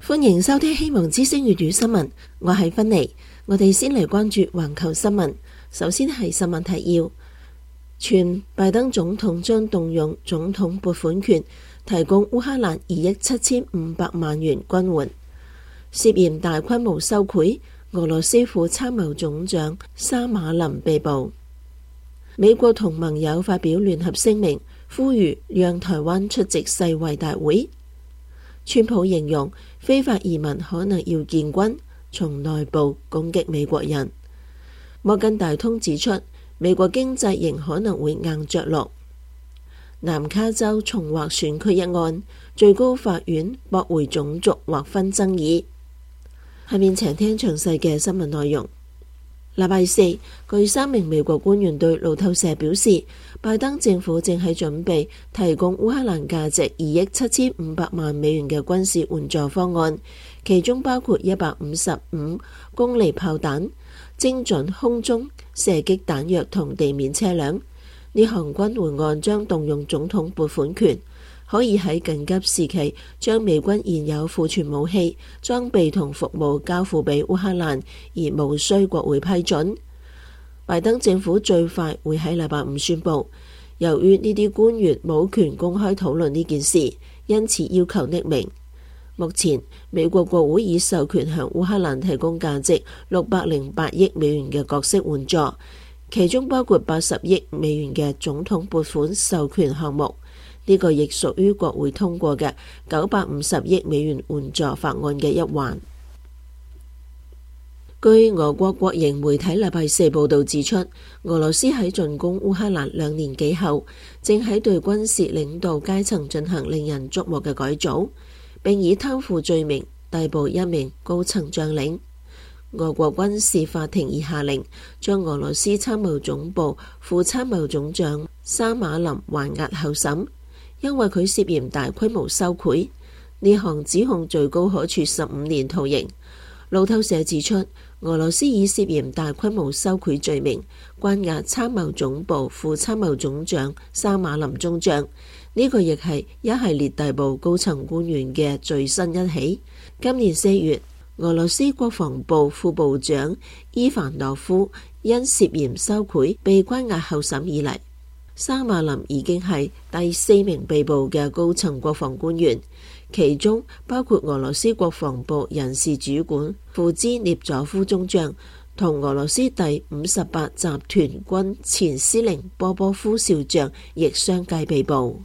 歡迎收聽希望之聲粵語新聞，我係芬妮。我哋先嚟關注環球新聞。首先係新聞提要：傳拜登總統將動用總統撥款權，提供烏克蘭2億7500萬元軍援。涉嫌大規模收賄，俄羅斯副參謀總長沙馬林被捕。美國同盟友發表聯合聲明，呼籲讓台灣出席世衛大會。川普形容非法移民可能要建軍，從內部攻擊美國人。摩根大通指出，美國經濟仍可能會硬着陸。南卡州重劃選區一案，最高法院駁回種族劃分爭議。下面請聽詳細嘅新聞內容。禮拜四，據3名美國官員對路透社表示，拜登政府正喺準備提供烏克蘭價值2億7500萬美元嘅軍事援助方案，其中包括155公里炮彈、精準空中射擊彈藥同地面車輛。呢項軍援案將動用總統撥款權，可以喺緊急時期將美軍現有庫存武器、裝備同服務交付俾烏克蘭，而無需國會批准。拜登政府最快會喺禮拜五宣佈。由於呢啲官員冇權公開討論呢件事，因此要求匿名。目前美國國會已授權向烏克蘭提供價值608億美元嘅各式援助，其中包括80億美元嘅總統撥款授權項目。呢個亦屬於國會通過嘅950億美元援助法案嘅一環。據俄國國營媒體禮拜四報導指出，俄羅斯喺進攻烏克蘭2年幾後，正喺對軍事領導階層進行令人矚目嘅改組，並以貪腐罪名逮捕1名高層將領。俄國軍事法庭已下令將俄羅斯參謀總部副參謀總長沙馬林還押候審，因為佢涉嫌大規模收賄。呢項指控最高可處15年徒刑。路透社指出，俄羅斯以涉嫌大規模收賄罪名關押參謀總部副參謀總長沙馬林中將。呢個亦係一系列逮捕高層官員嘅最新一起。今年4月，俄羅斯國防部副部長伊凡諾夫因涉嫌收賄被關押候審以嚟，沙馬林已經係第4名被捕嘅高層國防官員，其中包括俄羅斯國防部人事主管庫茲涅佐夫中將同俄羅斯第58集團軍前司令波波夫少將亦相繼被捕。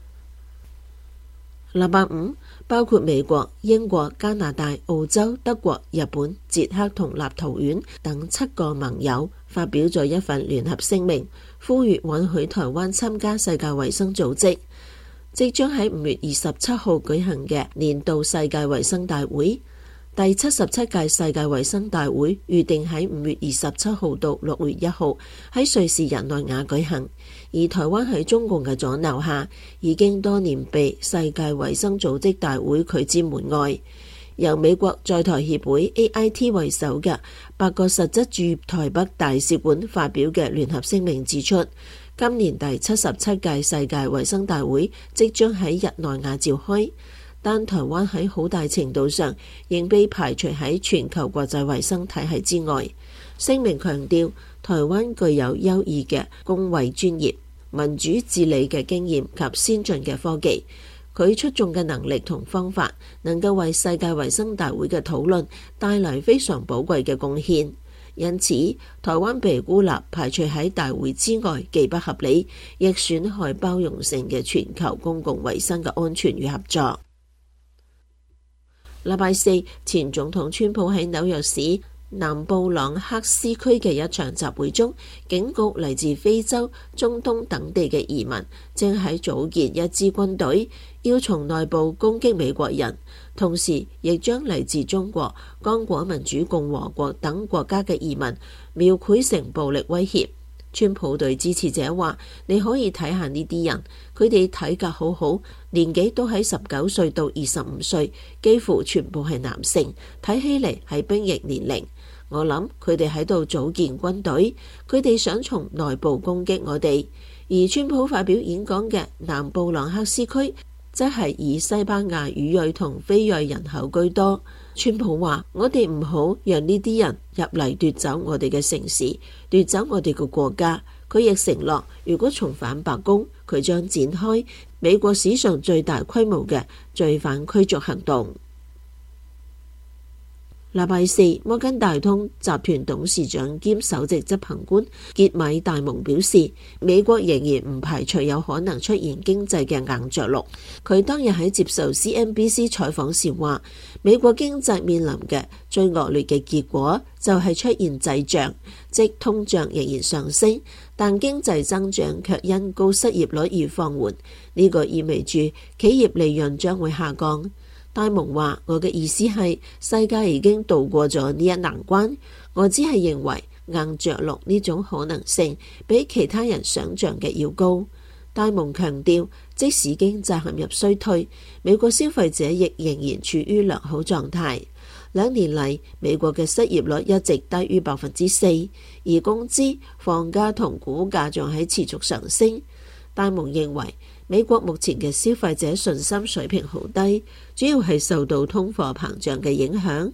禮拜五，包括美國、英國、加拿大、澳洲、德國、日本、捷克同立陶宛等7個盟友發表咗一份聯合聲明，呼籲允許台灣參加世界衛生組織即將喺5月27號舉行嘅年度世界衛生大會。第77屆世界衛生大會預定喺5月27號到6月1號喺瑞士日內瓦舉行，而台灣喺中共嘅阻撓下，已經多年被世界衛生組織大會拒之門外。由美國在台協會 AIT 為首嘅8個實質駐台北大使館發表嘅聯合聲明指出，今年第77屆世界衛生大會即將喺日內瓦召開，但台灣喺好大程度上仍被排除喺全球國際衛生體系之外。聲明強調，台灣具有優異嘅公衛專業、民主治理嘅經驗及先進嘅科技，佢出眾嘅能力同方法能夠為世界衛生大會嘅討論帶來非常寶貴嘅貢獻。因此，台灣被孤立排除喺大會之外，既不合理，亦損害包容性嘅全球公共衛生嘅安全與合作。禮拜四，前總統川普喺紐約市南布朗克斯區嘅一場集會中，警告嚟自非洲、中東等地嘅移民正喺組建一支軍隊，要從內部攻擊美國人，同時亦將嚟自中國、剛果民主共和國等國家嘅移民描繪成暴力威脅。川普對支持者話：你可以睇下呢啲人，佢哋體格好好，年紀都喺19歲到25歲，幾乎全部係男性，睇起嚟係兵役年齡。我諗佢哋喺度組建軍隊，佢哋想從內部攻擊我哋。而川普發表演講嘅南布朗克斯區則係以西班牙語裔同非裔人口居多。川普話：我哋唔好讓呢啲人入嚟奪走我哋嘅城市，奪走我哋嘅國家。佢亦承諾，如果重返白宮，佢將展開美國史上最大規模嘅罪犯驅逐行動。禮拜四，摩根大通集團董事長兼首席執行官傑米戴蒙表示，美國仍然唔排除有可能出現經濟嘅硬着陸。佢當日喺接受 CNBC 採訪時話，美國經濟面臨嘅最惡劣嘅結果就係出現滯脹，即通脹仍然上升，但經濟增長卻因高失業率而放緩。呢個意味住企業利潤將會下降。戴蒙話：我嘅意思係世界已經渡過咗呢一難關，我只係認為硬着陸呢種可能性比其他人想象嘅要高。戴蒙強調，即使經濟陷入衰退，美國消費者亦仍然處於良好狀態。2年嚟，美國嘅失業率一直低於4%，而工資、房價同股價仲喺持續上升。戴蒙認為，美國目前嘅消費者信心水平好低，主要係受到通貨膨脹嘅影響。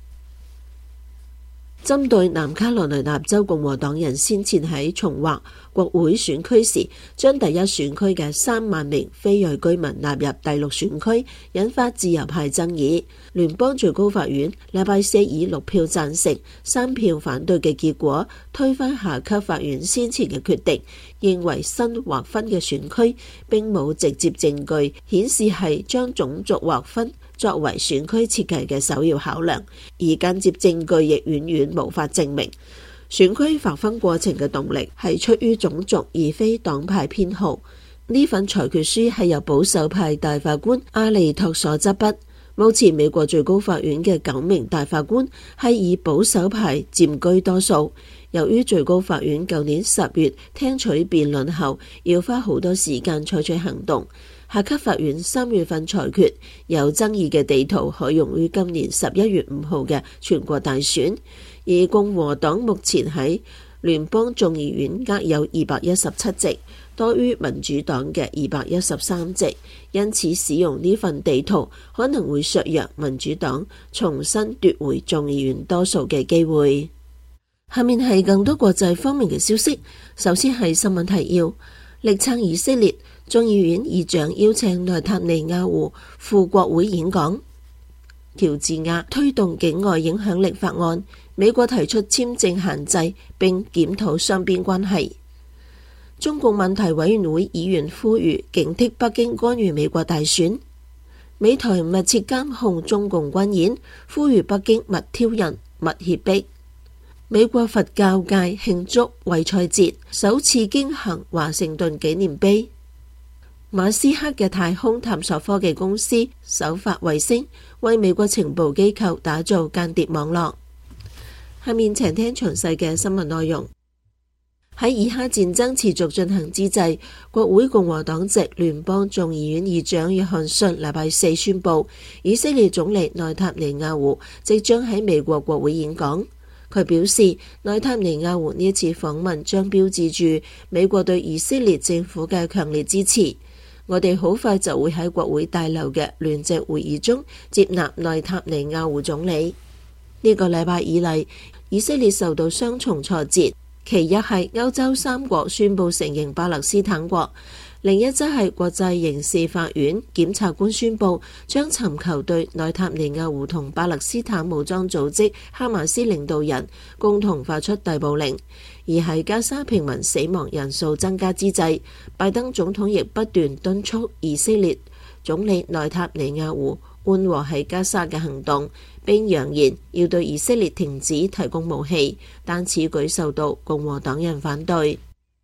針對南卡羅來納州共和黨人先前喺重劃國會選區時，將第一選區嘅3萬名非裔居民納入第6選區，引發自由派爭議。聯邦最高法院禮拜四以6票贊成、3票反對嘅結果，推翻下級法院先前嘅決定，認為新劃分嘅選區並冇直接證據顯示係將種族劃分作為選區設計嘅首要考量，而間接證據亦遠遠無法證明選區劃分過程嘅動力係出於種族而非黨派偏好。呢份裁決書係由保守派大法官阿利托所執筆。目前美國最高法院嘅9名大法官係以保守派佔據多數。由於最高法院舊年10月聽取辯論後要花好多時間採取行動，下級法院3月份裁決有爭議嘅地圖可用於今年11月5號嘅全國大選，而共和黨目前喺聯邦眾議院握有217席，多於民主黨嘅213席，因此使用呢份地圖可能會削弱民主黨重新奪回眾議院多數嘅機會。下面係更多國際方面嘅消息。首先係新聞提要：力撐以色列，眾議院議長邀請內塔尼亞胡赴國會演講。喬治亞推動境外影響力法案，美國提出簽證限制並檢討雙邊關係。中共問題委員會議員呼籲警惕北京干預美國大選。美台密切監控中共軍演，呼籲北京勿挑釁、勿脅迫。美國佛教界慶祝衛賽節，首次經行華盛頓紀念碑。馬斯克嘅太空探索科技公司首發衛星，為美國情報機構打造間諜網絡。下面請聽詳細嘅新聞內容。喺以哈戰爭持續進行之際，國會共和黨籍聯邦眾議院議長約翰遜禮拜四宣布，以色列總理內塔尼亞胡即將喺美國國會演講。佢表示，內塔尼亞胡呢次訪問將標誌住美國對以色列政府嘅強烈支持。我哋好快就會喺國會大樓嘅聯席會議中接納內塔尼亞胡總理。呢個禮拜以嚟，以色列受到雙重挫折，其一係歐洲3國宣布承認巴勒斯坦國，另一則係國際刑事法院檢察官宣布將尋求對內塔尼亞胡同巴勒斯坦武裝組織哈馬斯領導人共同發出逮捕令。而喺加沙平民死亡人數增加之際，拜登總統亦不斷敦促以色列總理內塔尼亞胡緩和喺加沙嘅行動，並揚言要對以色列停止提供武器，但此舉受到共和黨人反對。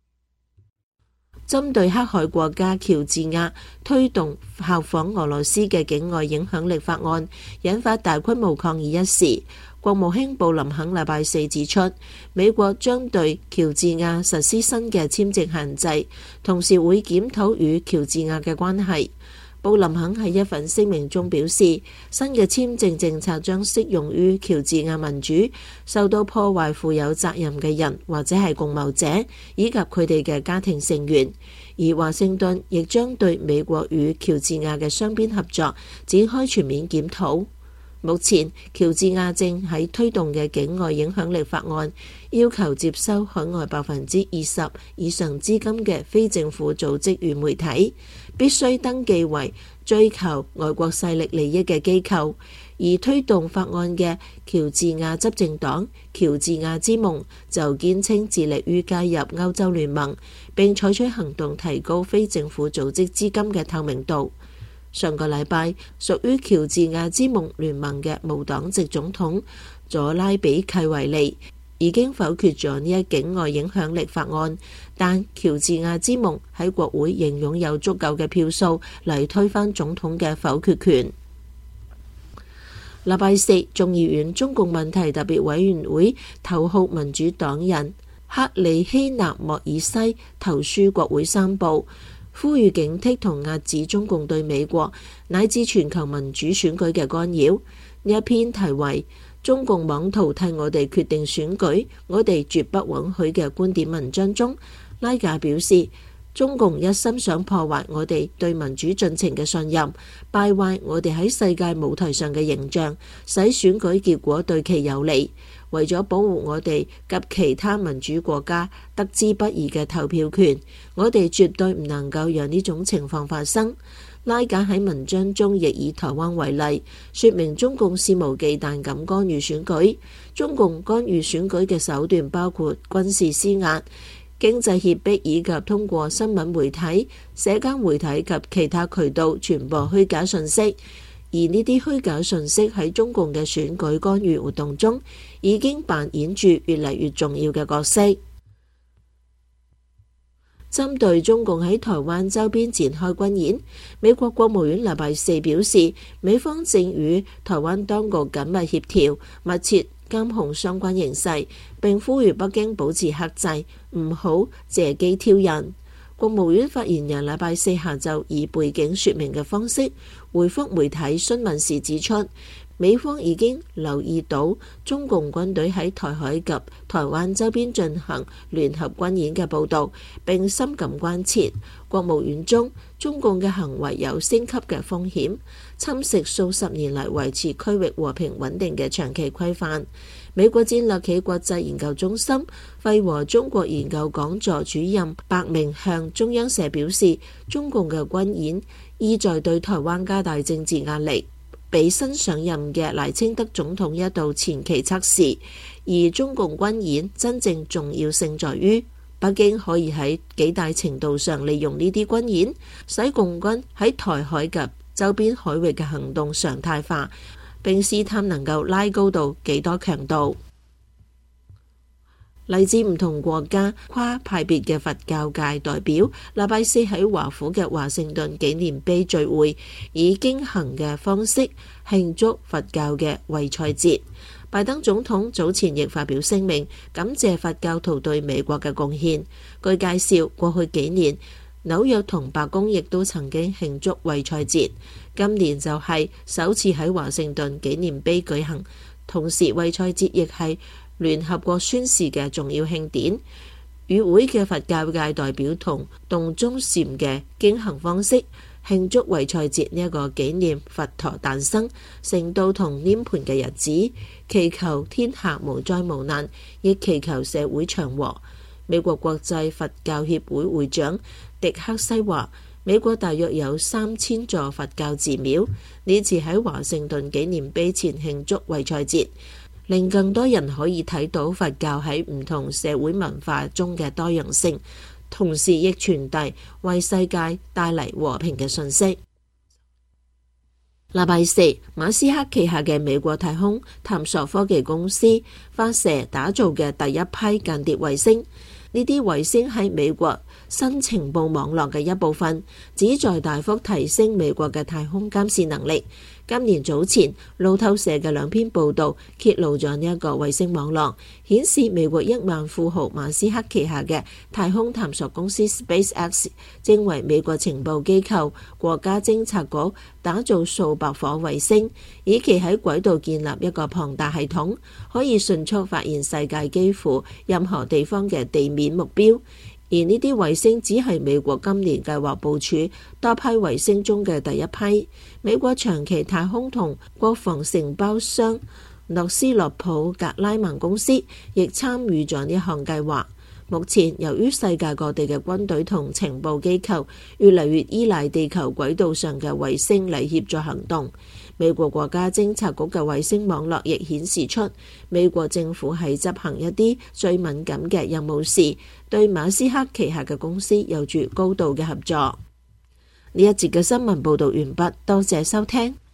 針對黑海國家喬治亞推動效仿俄羅斯嘅境外影響力法案，引發大規模抗議一事，國務卿布林肯禮拜四指出，美國將對喬治亞實施新嘅簽證限制，同時會檢討與喬治亞嘅關係。布林肯喺一份聲明中表示，新嘅簽證政策將適用於喬治亞民主受到破壞負有責任嘅人或者係共謀者，以及佢哋嘅家庭成員。 而華盛頓亦將對美國與喬治亞嘅雙邊合作展開全面檢討。目前，喬治亞正喺推動嘅境外影響力法案，要求接收海外20%以上資金嘅非政府組織與媒體，必須登記為追求外國勢力利益嘅機構。而推動法案嘅喬治亞執政黨喬治亞之盟就堅稱致力於加入歐洲聯盟，並採取行動提高非政府組織資金嘅透明度。上個禮拜，屬於喬治亞之盟聯盟嘅無黨籍總統佐拉比契維利已經否決咗呢一境外影響力法案，但喬治亞之盟喺國會仍擁有足夠嘅票數嚟推翻總統嘅否決權。禮拜四，眾議院中共問題特別委員會頭號民主黨人克里希納莫爾西投書國會山報，呼籲警惕同遏止中共對美國乃至全球民主選舉嘅干擾。呢一篇題為《中共妄圖替我哋決定選舉，我哋絕不允許》嘅觀點文章中，拉賈表示，中共一心想破壞我哋對民主進程嘅信任，敗壞我哋喺世界舞台上嘅形象，使選舉結果對其有利。為咗保護我哋及其他民主國家得之不易嘅投票權，我哋絕對唔能夠讓呢種情況發生。拉賈喺文章中亦以台灣為例，說明中共肆無忌憚咁干預選舉。中共干預選舉嘅手段包括軍事施壓、經濟脅迫以及通過新聞媒體、社交媒體及其他渠道傳播虛假信息，而呢啲虛假信息喺中共嘅選舉干預活動中已經扮演住越嚟越重要嘅角色。針對中共喺台灣周邊展開軍演，美國國務院禮拜四表示，美方正與台灣當局緊密協調，密切監控相關形勢，並呼籲北京保持克制，唔好借機挑釁。國務院發言人禮拜四下晝以背景說明嘅方式回覆媒體詢問時指出，美方已經留意到中共軍隊喺台海及台灣周邊進行聯合軍演嘅報導，並深感關切。國務院中，中共嘅行為有升級嘅風險，侵蝕數十年嚟維持區域和平穩定嘅長期規範。美國戰略暨國際研究中心費和中國研究講座主任白明向中央社表示，中共嘅軍演意在對台灣加大政治壓力，俾新上任嘅賴清德總統一道前期測試。而中共軍演真正重要性在於，北京可以喺幾大程度上利用呢啲軍演，使共軍喺台海及周邊海域嘅行動常態化，並試探能夠拉高到幾多強度。嚟自唔同國家跨派別嘅佛教界代表禮拜四喺華府嘅華盛頓紀念碑聚會，以經行嘅方式慶祝佛教嘅衛賽節。拜登總統早前亦發表聲明，感謝佛教徒對美國嘅貢獻。據介紹，過去幾年紐約同白宮亦都曾經慶祝衛賽節，今年就係首次喺華盛頓紀念碑舉行。同時，衛賽節亦係聯合國宣誓嘅重要慶典。與會嘅佛教界代表同洞中禪嘅經行方式慶祝衛賽節呢一個紀念佛陀誕生、成道同涅槃嘅日子，祈求天下無災無難，亦祈求社會祥和。美國國際佛教協會會長迪克西話，美國大約有3000座佛教寺廟，呢次喺華盛頓紀念碑前慶祝衛賽節，令更多人可以睇到佛教喺唔同社會文化中嘅多樣性，同時亦傳遞為世界帶嚟和平嘅訊息。禮拜四，馬斯克旗下嘅美國太空探索科技公司發射打造嘅第一批間諜衛星。呢啲衛星係美國新情報網絡嘅一部分，旨在大幅提升美國嘅太空監視能力。今年早前，路透社嘅2篇報道揭露咗呢一個衛星網絡，顯示美國億萬富豪馬斯克旗下嘅太空探索公司 SpaceX 正為美國情報機構國家偵察局打造數百顆衛星，以期喺軌道建立一個龐大系統，可以迅速發現世界幾乎任何地方嘅地面目標。 而呢啲衛星只係美國今年計劃部署多批衛星中嘅第一批。美國長期太空同國防承包商諾斯洛普格拉曼公司亦參與咗呢項計劃。目前，由於世界各地嘅軍隊同情報機構越嚟越依賴地球軌道上嘅衛星嚟協助行動，美國國家偵察局嘅衛星網絡亦顯示出美國政府喺執行一啲最敏感嘅任務時，對馬斯克旗下嘅公司有住高度嘅合作。呢一節嘅新聞報道完畢，多謝收聽。